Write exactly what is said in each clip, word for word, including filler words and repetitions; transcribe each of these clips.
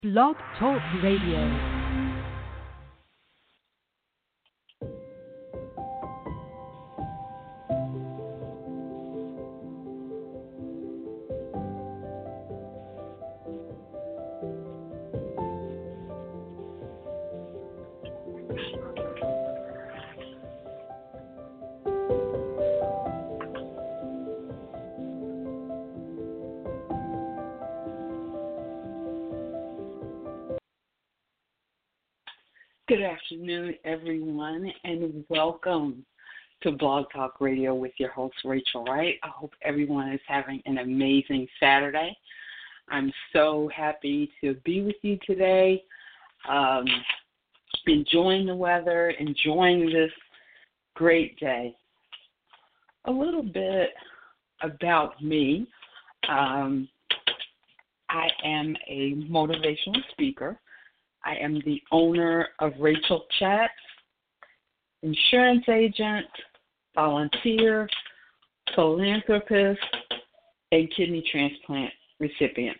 Blog Talk Radio. Good afternoon, everyone, and welcome to Blog Talk Radio with your host, Rachel Wright. I hope everyone is having an amazing Saturday. I'm so happy to be with you today, um, enjoying the weather, enjoying this great day. A little bit about me. Um, I am a motivational speaker. I am the owner of Rachel Chats, insurance agent, volunteer, philanthropist, and kidney transplant recipient.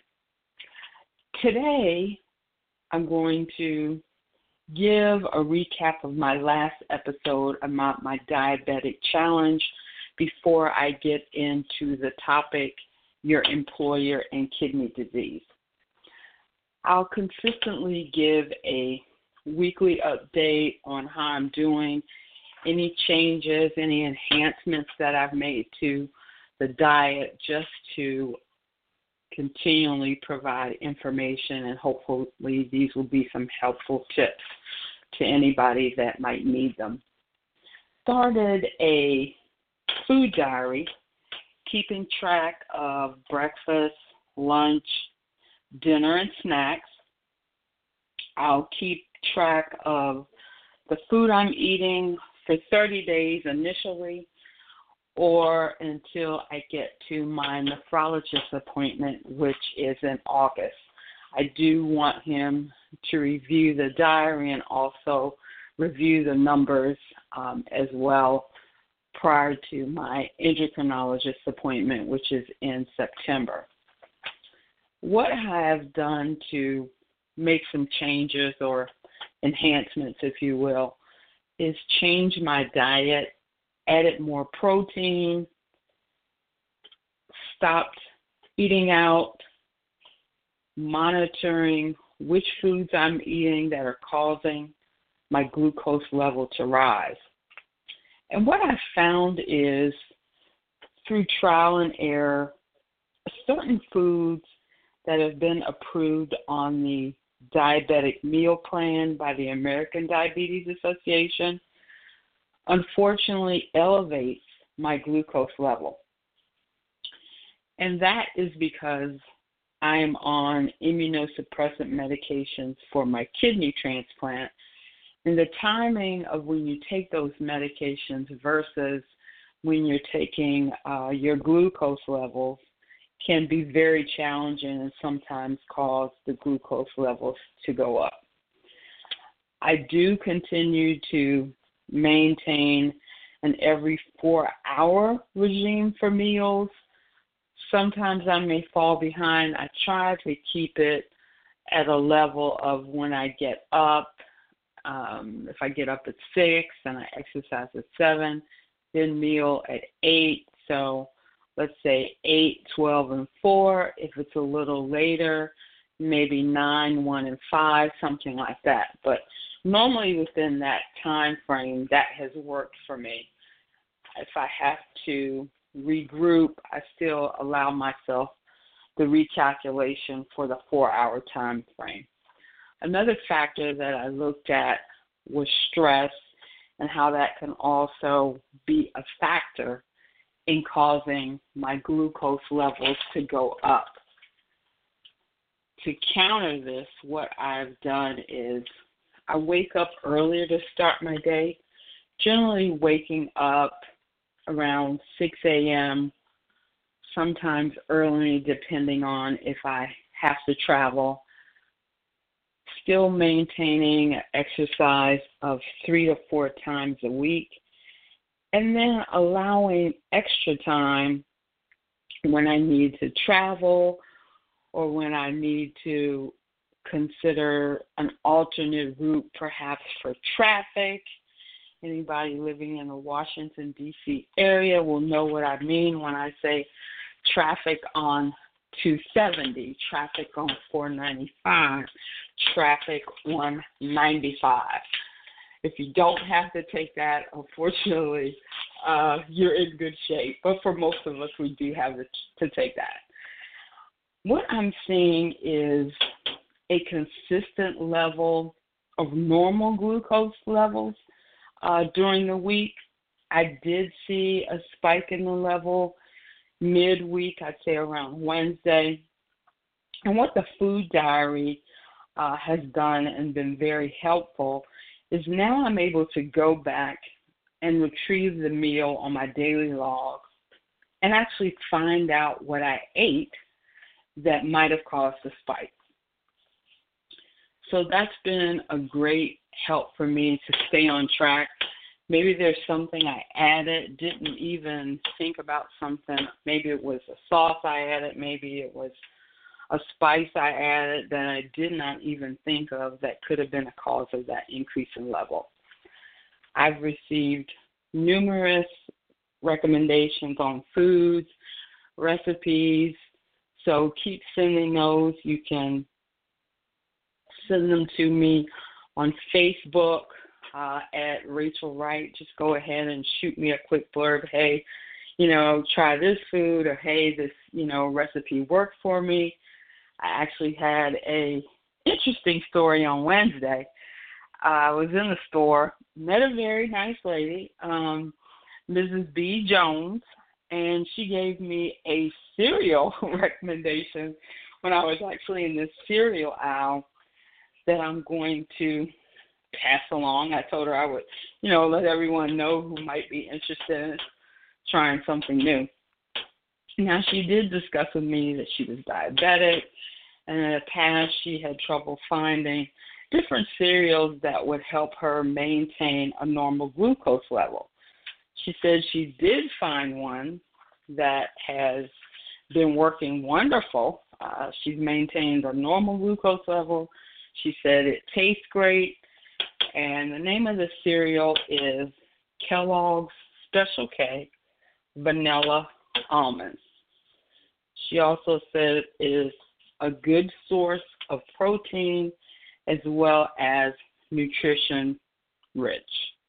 Today, I'm going to give a recap of my last episode about my diabetic challenge before I get into the topic, your employer and kidney disease. I'll consistently give a weekly update on how I'm doing, any changes, any enhancements that I've made to the diet, just to continually provide information, and hopefully these will be some helpful tips to anybody that might need them. Started a food diary, keeping track of breakfast, lunch, dinner, and snacks. I'll keep track of the food I'm eating for thirty days initially, or until I get to my nephrologist appointment, which is in August. I do want him to review the diary and also review the numbers um, as well prior to my endocrinologist appointment, which is in September. What I have done to make some changes or enhancements, if you will, is change my diet, added more protein, stopped eating out, monitoring which foods I'm eating that are causing my glucose level to rise. And what I found is, through trial and error, certain foods that have been approved on the diabetic meal plan by the American Diabetes Association, unfortunately elevates my glucose level. And that is because I am on immunosuppressant medications for my kidney transplant. And the timing of when you take those medications versus when you're taking uh, your glucose levels can be very challenging and sometimes cause the glucose levels to go up. I do continue to maintain an every four hour regime for meals. Sometimes I may fall behind. I try to keep it at a level of when I get up. Um, if I get up at six and I exercise at seven, then meal at eight. So let's say eight, twelve, and four. If it's a little later, maybe nine, one, and five, something like that. But normally within that time frame, that has worked for me. If I have to regroup, I still allow myself the recalculation for the four-hour time frame. Another factor that I looked at was stress and how that can also be a factor in causing my glucose levels to go up. To counter this, what I've done is I wake up earlier to start my day, generally waking up around six a.m., sometimes early depending on if I have to travel, still maintaining exercise of three to four times a week, and then allowing extra time when I need to travel or when I need to consider an alternate route perhaps for traffic. Anybody living in the Washington, D C area will know what I mean when I say traffic on two seventy, traffic on four ninety-five, traffic on ninety-five. If you don't have to take that, unfortunately, uh, you're in good shape. But for most of us, we do have to take that. What I'm seeing is a consistent level of normal glucose levels uh, during the week. I did see a spike in the level midweek, I'd say around Wednesday. And what the food diary uh, has done and been very helpful is now I'm able to go back and retrieve the meal on my daily log and actually find out what I ate that might have caused the spike. So that's been a great help for me to stay on track. Maybe there's something I added, didn't even think about something. Maybe it was a sauce I added. Maybe it was a spice I added that I did not even think of that could have been a cause of that increase in level. I've received numerous recommendations on foods, recipes, so keep sending those. You can send them to me on Facebook uh, at Rachel Wright. Just go ahead and shoot me a quick blurb. Hey, you know, try this food, or hey, this, you know, recipe worked for me. I actually had a interesting story on Wednesday. Uh, I was in the store, met a very nice lady, um, Missus B. Jones, and she gave me a cereal recommendation when I was actually in this cereal aisle that I'm going to pass along. I told her I would, you know, let everyone know who might be interested in trying something new. Now, she did discuss with me that she was diabetic, and in the past she had trouble finding different cereals that would help her maintain a normal glucose level. She said she did find one that has been working wonderful. Uh, she's maintained a normal glucose level. She said it tastes great, and the name of the cereal is Kellogg's Special K Vanilla Almonds. She also said it is a good source of protein as well as nutrition rich.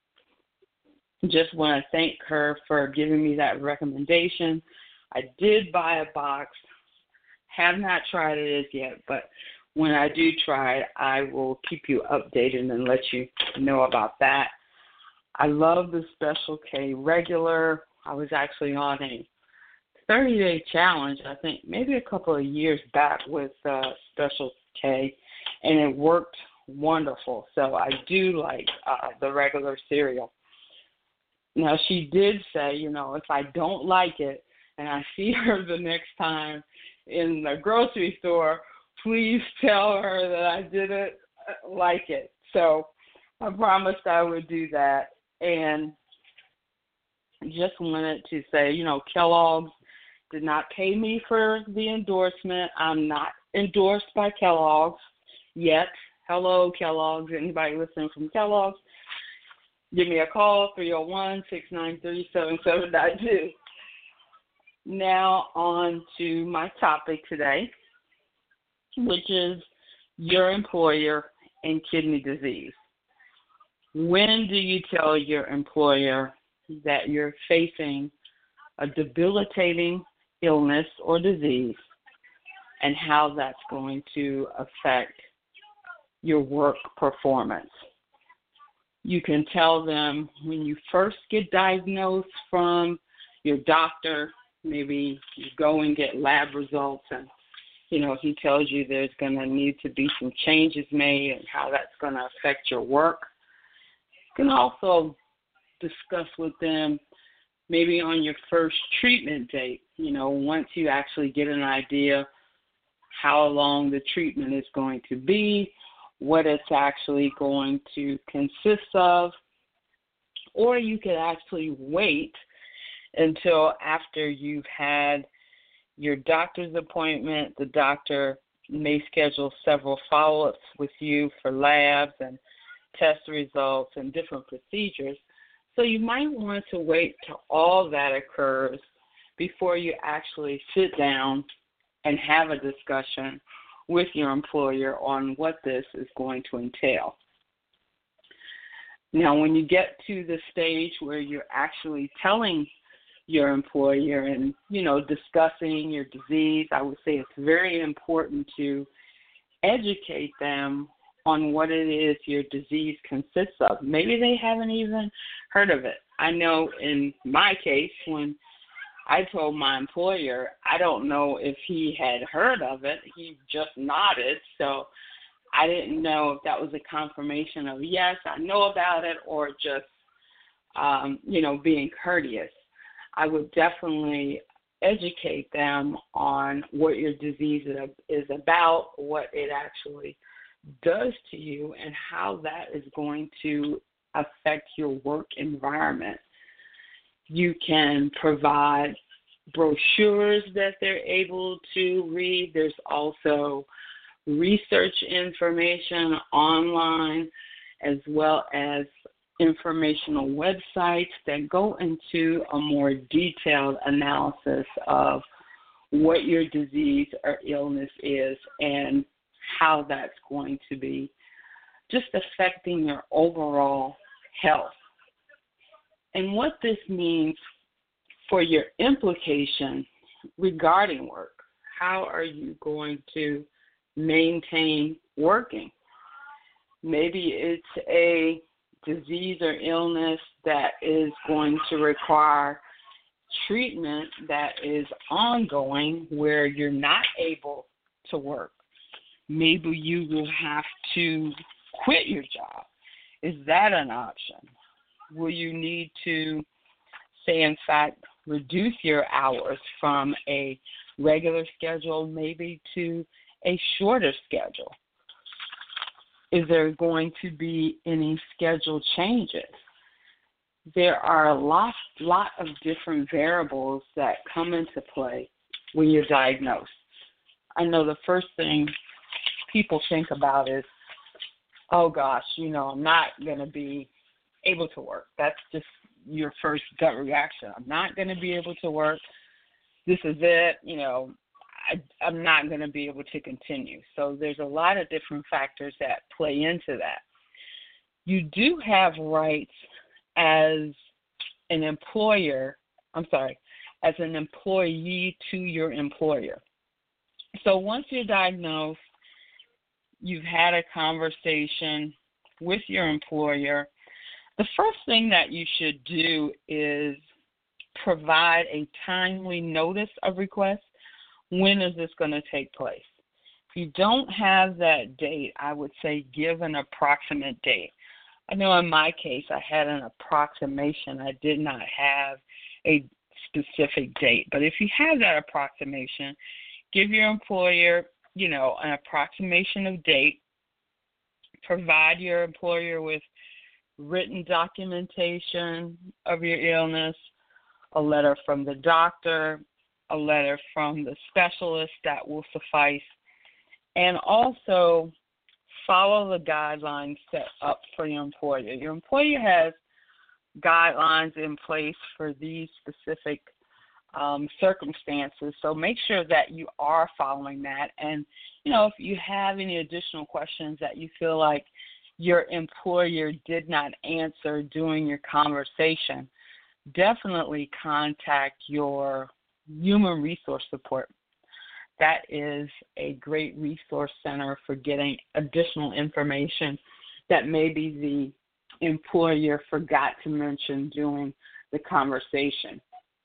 Just want to thank her for giving me that recommendation. I did buy a box, have not tried it as yet, but when I do try it, I will keep you updated and let you know about that. I love the Special K regular. I was actually on a thirty-day challenge, I think maybe a couple of years back with uh, Special K, and it worked wonderful. So I do like uh, the regular cereal. Now, she did say, you know, if I don't like it and I see her the next time in the grocery store, please tell her that I didn't like it. So I promised I would do that. And just wanted to say, you know, Kellogg's did not pay me for the endorsement. I'm not endorsed by Kellogg's yet. Hello, Kellogg's. Anybody listening from Kellogg's? Give me a call, three oh one, six nine three, seven seven nine two. Now on to my topic today, which is your employer and kidney disease. When do you tell your employer that you're facing a debilitating illness or disease, and how that's going to affect your work performance? You can tell them when you first get diagnosed from your doctor. Maybe you go and get lab results, and you know he tells you there's going to need to be some changes made and how that's going to affect your work. You can also discuss with them maybe on your first treatment date, you know, once you actually get an idea how long the treatment is going to be, what it's actually going to consist of, or you could actually wait until after you've had your doctor's appointment, the doctor may schedule several follow-ups with you for labs and test results and different procedures. So you might want to wait till all that occurs before you actually sit down and have a discussion with your employer on what this is going to entail. Now, when you get to the stage where you're actually telling your employer and, you know, discussing your disease, I would say it's very important to educate them on what it is your disease consists of. Maybe they haven't even heard of it. I know in my case, when I told my employer, I don't know if he had heard of it. He just nodded, so I didn't know if that was a confirmation of, yes, I know about it, or just, um, you know, being courteous. I would definitely educate them on what your disease is about, what it actually does to you, and how that is going to affect your work environment. You can provide brochures that they're able to read. There's also research information online, as well as informational websites that go into a more detailed analysis of what your disease or illness is and how that's going to be just affecting your overall health. And what this means for your implication regarding work. How are you going to maintain working? Maybe it's a disease or illness that is going to require treatment that is ongoing where you're not able to work. Maybe you will have to quit your job. Is that an option? Will you need to, say, in fact, reduce your hours from a regular schedule maybe to a shorter schedule? Is there going to be any schedule changes? There are a lot, lot of different variables that come into play when you're diagnosed. I know the first thing people think about is, oh gosh, you know, I'm not going to be able to work. That's just your first gut reaction. I'm not going to be able to work. This is it. You know, I, I'm not going to be able to continue. So there's a lot of different factors that play into that. You do have rights as an employer, I'm sorry, as an employee to your employer. So once you're diagnosed, you've had a conversation with your employer, the first thing that you should do is provide a timely notice of request. When is this going to take place? If you don't have that date, I would say give an approximate date. I know in my case I had an approximation. I did not have a specific date. But if you have that approximation, give your employer, you know, an approximation of date. Provide your employer with written documentation of your illness, a letter from the doctor, a letter from the specialist that will suffice, and also follow the guidelines set up for your employer. Your employer has guidelines in place for these specific um, circumstances, so make sure that you are following that. And, you know, if you have any additional questions that you feel like your employer did not answer during your conversation, definitely contact your human resource support. That is a great resource center for getting additional information that maybe the employer forgot to mention during the conversation.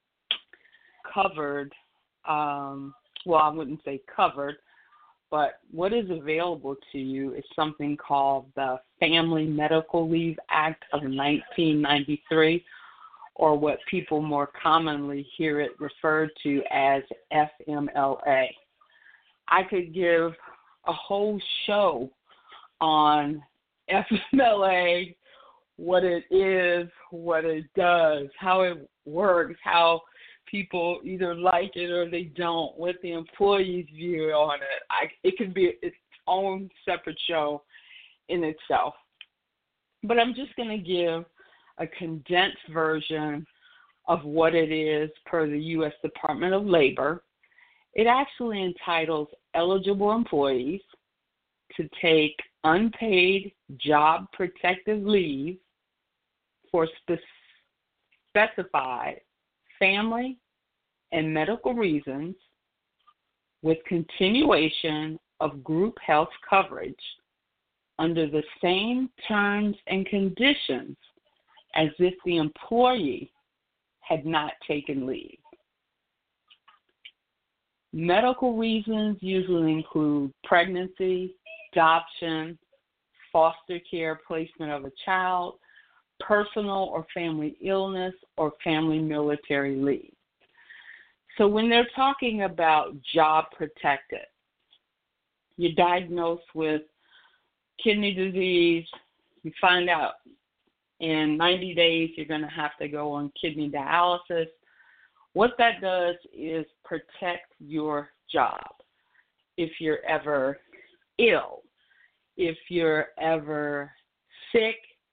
Covered, um, well, I wouldn't say covered, but what is available to you is something called the Family Medical Leave Act of nineteen ninety-three, or what people more commonly hear it referred to as F M L A. I could give a whole show on F M L A, what it is, what it does, how it works, how people either like it or they don't, what the employee's view on it. I, it could be its own separate show in itself. But I'm just going to give a condensed version of what it is per the U S Department of Labor. It actually entitles eligible employees to take unpaid job protective leave for spe- specified family and medical reasons with continuation of group health coverage under the same terms and conditions as if the employee had not taken leave. Medical reasons usually include pregnancy, adoption, foster care placement of a child, personal or family illness, or family military leave. So when they're talking about job protected, you're diagnosed with kidney disease, you find out in ninety days you're going to have to go on kidney dialysis. What that does is protect your job. If you're ever ill, if you're ever sick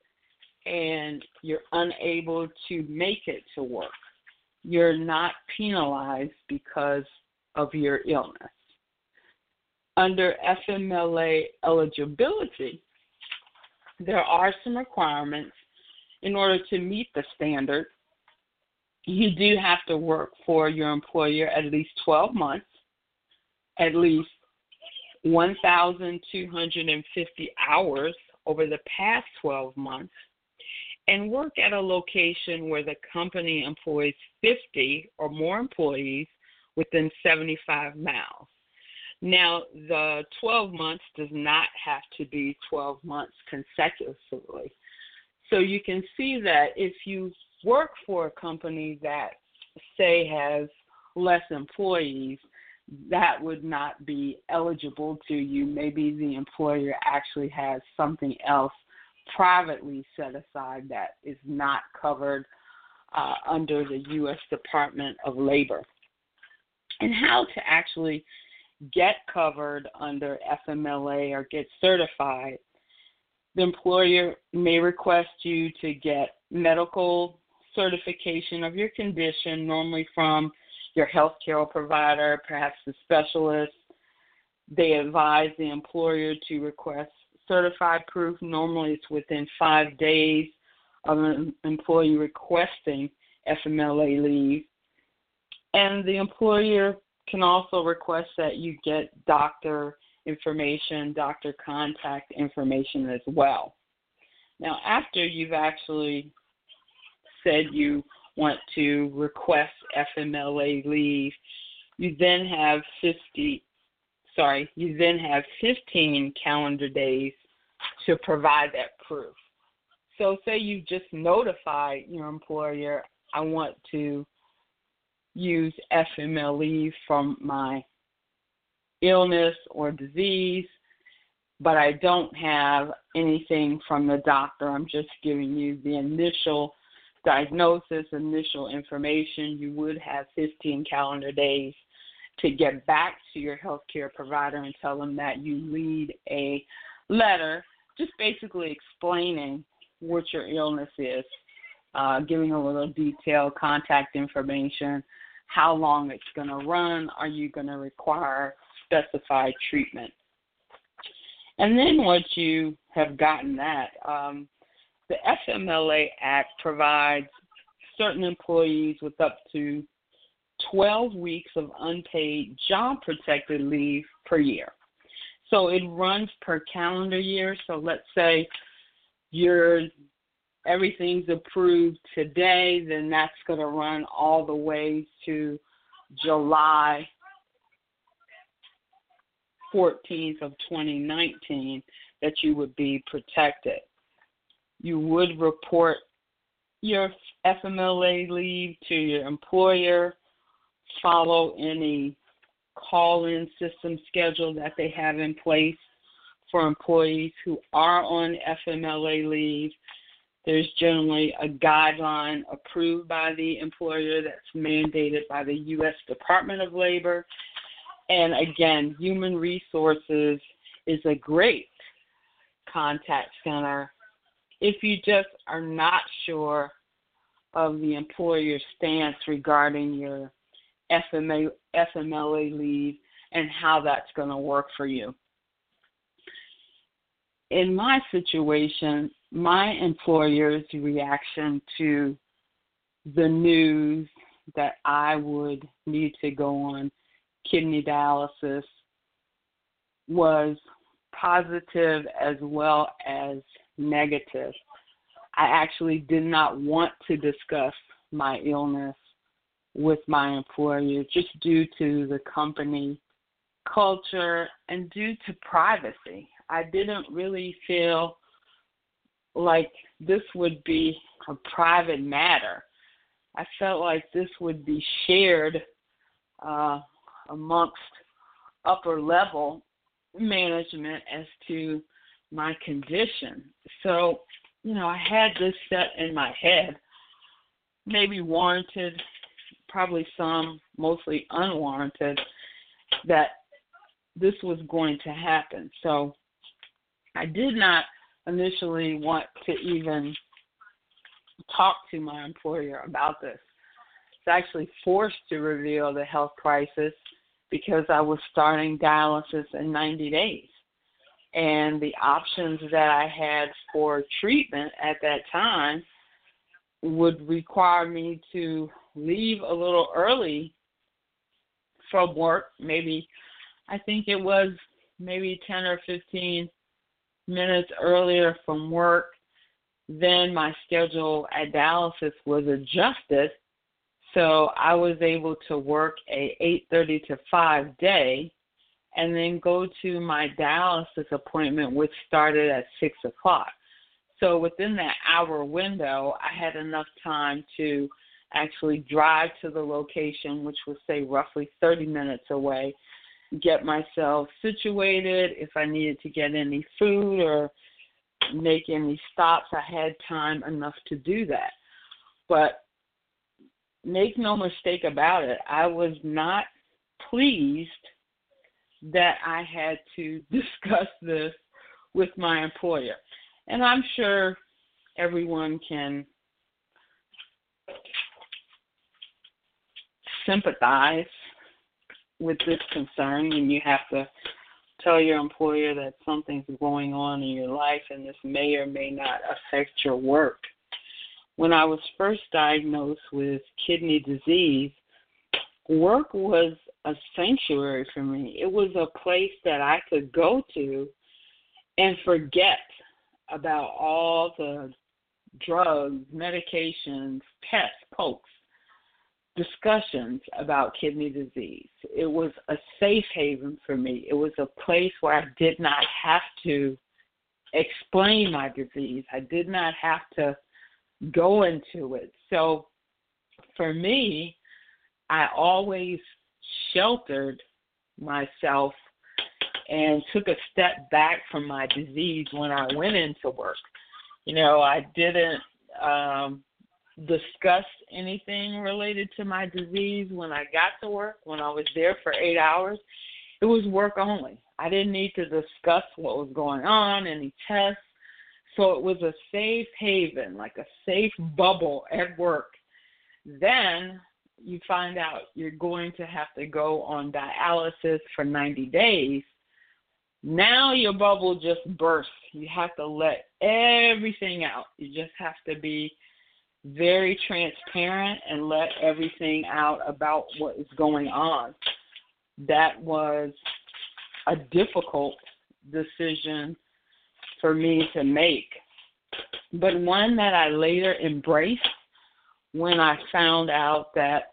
and you're unable to make it to work, you're not penalized because of your illness. Under F M L A eligibility, there are some requirements in order to meet the standard. You do have to work for your employer at least twelve months, at least one thousand two hundred fifty hours over the past twelve months, and work at a location where the company employs fifty or more employees within seventy-five miles. Now, the twelve months does not have to be twelve months consecutively. So you can see that if you work for a company that, say, has less employees, that would not be eligible to you. Maybe the employer actually has something else privately set aside that is not covered uh, under the U S Department of Labor. And how to actually get covered under F M L A or get certified, the employer may request you to get medical certification of your condition, normally from your healthcare provider, perhaps the specialist. They advise the employer to request certified proof. Normally it's within five days of an employee requesting F M L A leave. And the employer can also request that you get doctor information, doctor contact information as well. Now, after you've actually said you want to request F M L A leave, you then have fifty, sorry, you then have fifteen calendar days to provide that proof. So say you just notified your employer, I want to use F M L A leave from my illness or disease, but I don't have anything from the doctor. I'm just giving you the initial diagnosis, initial information. You would have fifteen calendar days to get back to your healthcare provider and tell them that you need a letter just basically explaining what your illness is, uh, giving a little detailed contact information, how long it's going to run, are you going to require specified treatment. And then once you have gotten that, um, the F M L A Act provides certain employees with up to twelve weeks of unpaid job-protected leave per year. So it runs per calendar year. So let's say you're, everything's approved today, then that's going to run all the way to July fourteenth of twenty nineteen that you would be protected. You would report your F M L A leave to your employer, follow any call-in system schedule that they have in place for employees who are on F M L A leave. There's generally a guideline approved by the employer that's mandated by the U S Department of Labor. And again, Human Resources is a great contact center if you just are not sure of the employer's stance regarding your F M A, F M L A leave and how that's going to work for you. In my situation, my employer's reaction to the news that I would need to go on kidney dialysis was positive as well as negative. I actually did not want to discuss my illness with my employer just due to the company culture and due to privacy. I didn't really feel like this would be a private matter. I felt like this would be shared uh, amongst upper level management as to my condition. So, you know, I had this set in my head, maybe warranted, probably some, mostly unwarranted, that this was going to happen. So I did not initially want to even talk to my employer about this. I was actually forced to reveal the health crisis because I was starting dialysis in ninety days. And the options that I had for treatment at that time would require me to leave a little early from work. Maybe, I think it was maybe ten or fifteen minutes earlier from work. Then my schedule at dialysis was adjusted, so I was able to work a eight thirty to five day and then go to my dialysis appointment, which started at six o'clock. So within that hour window, I had enough time to actually drive to the location, which was, say, roughly thirty minutes away, get myself situated. If I needed to get any food or make any stops, I had time enough to do that. But make no mistake about it, I was not pleased that I had to discuss this with my employer. And I'm sure everyone can sympathize with this concern, and you have to tell your employer that something's going on in your life and this may or may not affect your work. When I was first diagnosed with kidney disease, work was a sanctuary for me. It was a place that I could go to and forget about all the drugs, medications, tests, pokes, discussions about kidney disease. It was a safe haven for me. It was a place where I did not have to explain my disease. I did not have to go into it. So for me, I always sheltered myself and took a step back from my disease when I went into work. You know, I didn't um, discuss anything related to my disease when I got to work. When I was there for eight hours, it was work only. I didn't need to discuss what was going on, any tests. So it was a safe haven, like a safe bubble at work. Then you find out you're going to have to go on dialysis for ninety days. Now your bubble just bursts. You have to let everything out. You just have to be very transparent and let everything out about what is going on. That was a difficult decision for me to make, but one that I later embraced when I found out that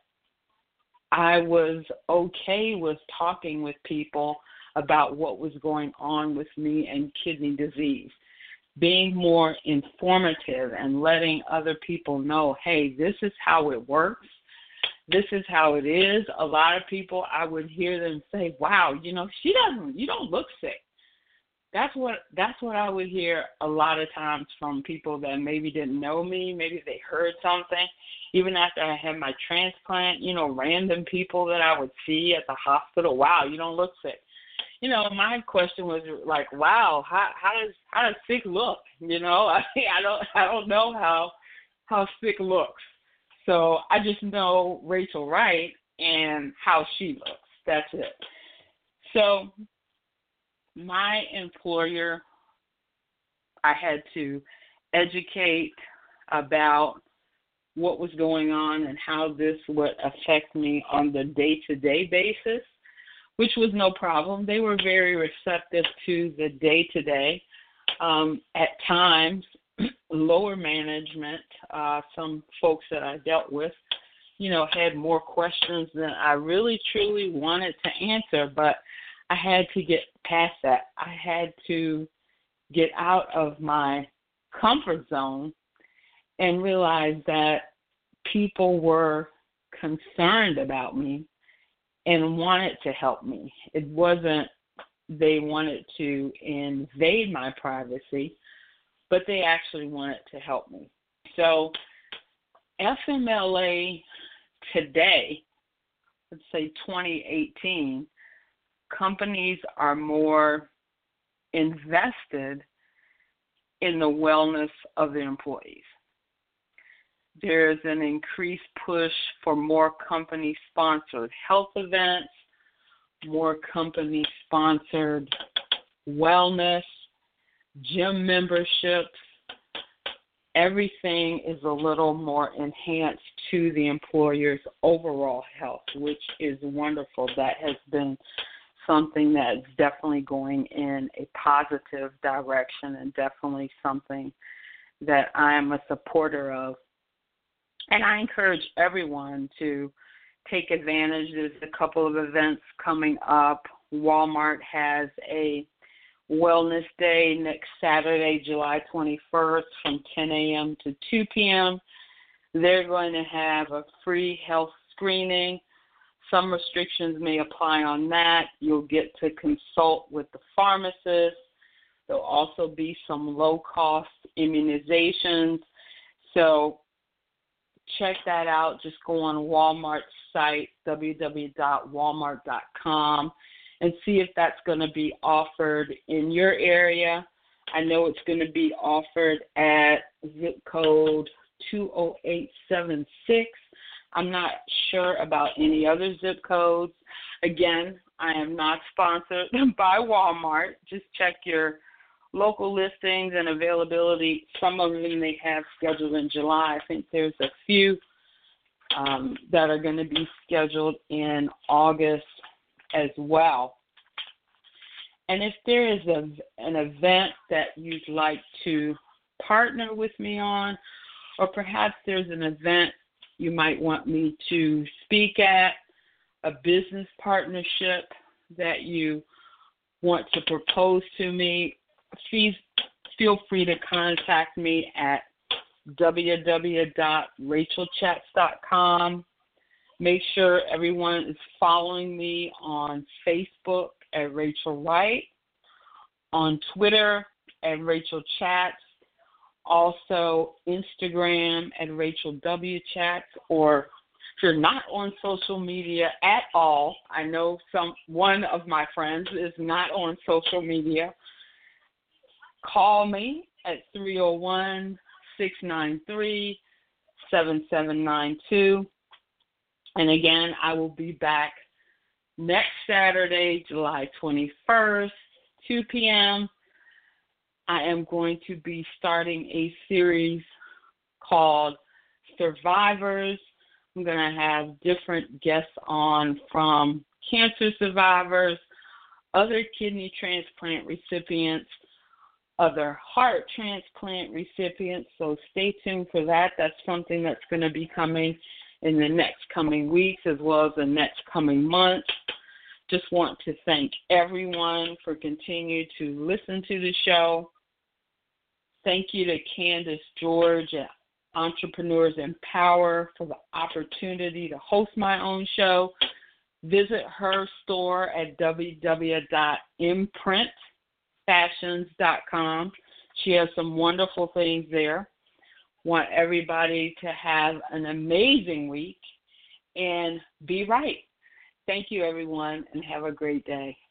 I was okay with talking with people about what was going on with me and kidney disease, being more informative and letting other people know, hey, this is how it works. This is how it is. A lot of people, I would hear them say, wow, you know, she doesn't, you don't look sick. that's what that's what I would hear a lot of times from people that maybe didn't know me, maybe they heard something. Even after I had my transplant, you know, random people that I would see at the hospital, wow, you don't look sick. You know, my question was like, wow, how how does how does sick look? You know, I I don't I don't know how how sick looks. So I just know Rachel Wright and how she looks. That's it. So my employer, I had to educate about what was going on and how this would affect me on the day-to-day basis, which was no problem. They were very receptive to the day-to-day. Um, at times, lower management, uh, some folks that I dealt with, you know, had more questions than I really, truly wanted to answer, but I had to get past that. I had to get out of my comfort zone and realize that people were concerned about me and wanted to help me. It wasn't they wanted to invade my privacy, but they actually wanted to help me. So F M L A today, let's say twenty eighteen, companies are more invested in the wellness of their employees. There's an increased push for more company-sponsored health events, more company-sponsored wellness, gym memberships. Everything is a little more enhanced to the employer's overall health, which is wonderful. That has been something that's definitely going in a positive direction and definitely something that I am a supporter of. And I encourage everyone to take advantage. There's a couple of events coming up. Walmart has a Wellness Day next Saturday, July twenty-first from ten a.m. to two p.m. They're going to have a free health screening. Some restrictions may apply on that. You'll get to consult with the pharmacist. There'll also be some low-cost immunizations. So check that out. Just go on Walmart's site, w w w dot walmart dot com, and see if that's going to be offered in your area. I know it's going to be offered at zip code two oh eight seven six. I'm not sure about any other zip codes. Again, I am not sponsored by Walmart. Just check your local listings and availability. Some of them they have scheduled in July. I think there's a few um, that are going to be scheduled in August as well. And if there is a, an event that you'd like to partner with me on, or perhaps there's an event you might want me to speak at, a business partnership that you want to propose to me, please feel free to contact me at w w w dot rachel chats dot com. Make sure everyone is following me on Facebook at Rachel Wright, on Twitter at Rachel Chats, also Instagram at Rachel W Chats, or if you're not on social media at all, I know some one of my friends is not on social media, call me at three oh one, six nine three, seven seven nine two. And again, I will be back next Saturday, July twenty-first, two p.m. I am going to be starting a series called Survivors. I'm going to have different guests on from cancer survivors, other kidney transplant recipients, other heart transplant recipients. So stay tuned for that. That's something that's going to be coming in the next coming weeks as well as the next coming months. Just want to thank everyone for continuing to listen to the show. Thank you to Candace George at Entrepreneurs Empower for the opportunity to host my own show. Visit her store at w w w dot imprint fashions dot com. She has some wonderful things there. Want everybody to have an amazing week and be right. Thank you, everyone, and have a great day.